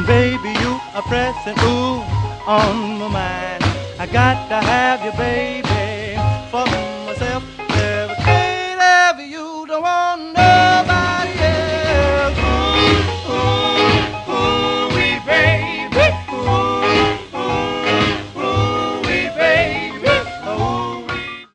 Baby, you are pressing ooh on my mind. I got to have you, baby.